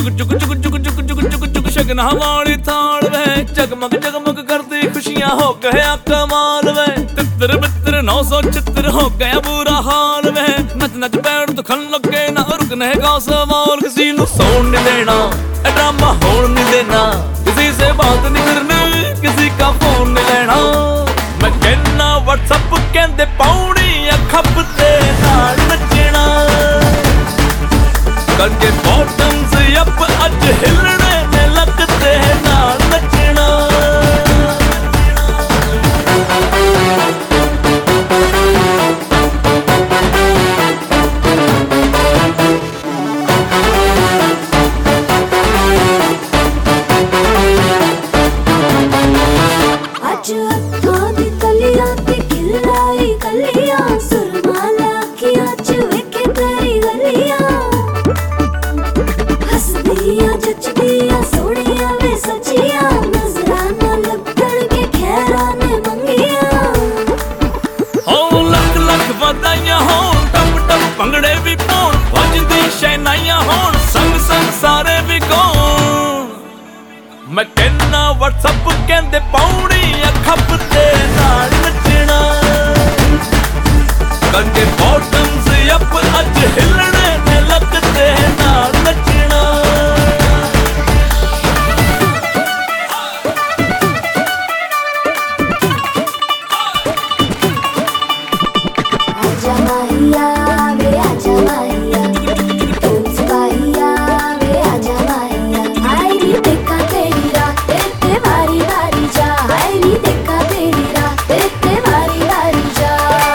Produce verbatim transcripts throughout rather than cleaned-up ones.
चुक चुक चुक चुक चुक चुक चुक शगना वाली थाल वे जगमग जगमग करती खुशियां हो गया कमाल वे तितर बितर नौ सौ छितर हो गया बुरा हाल वे नच नच पैर दुखन लगे ना रुकने का सवाल किसी नु सोन नहीं देना ड्रामा होन नहीं देना किसी से बात नहीं करनी किसी का फोन नहीं लेना मैं कहना व्हाट्सएप कहते पौड़ी खप ते नाल नचना करके बॉटम्स अप अज हिलने ने लगते नाल नचना आज अखों दी कलियां ते खिलाई कलियां सुरमाला अखियां च वेखे तेरी गलियां हसदियां जचदियां सोहणियां वे सचियां नजरां ना लगण के खैरां ने मंगियां हो लख लख वधाइयां होण टप टप भंगड़े भी पाउण वजदी शहनाइयां होण संग संग सारे भी गाउण मैं कहना व्हाट्सएप कहते पौड़ी खप ते नाल नचना करके बॉटम्स अप अज हिलने ने लगते नाल नचना आजा माहिया वे आजा माहिया तुम सिपाहिया वे आजा माहिया आई नी देखा तेरी रात ते वारी वारी जा आई नी देखा तेरी रात ते वारी वारी जा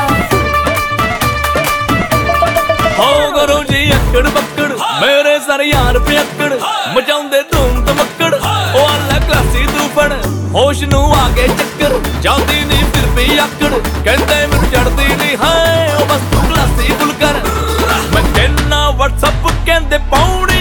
हो करो जी अकड़ बकड़ मेरे सर यार पे अकड़ मचाउंदे धूम धमकड़ ओ अल्लाह क्लासी तू फड़ होश नू आगे चक्कर जाती नहीं फिर भी अकड़ कहते मैनू चढ़ती नहीं है ओ बस तू क्लासी फुल कर मैं कहना व्हाट्सएप कहते पौड़ी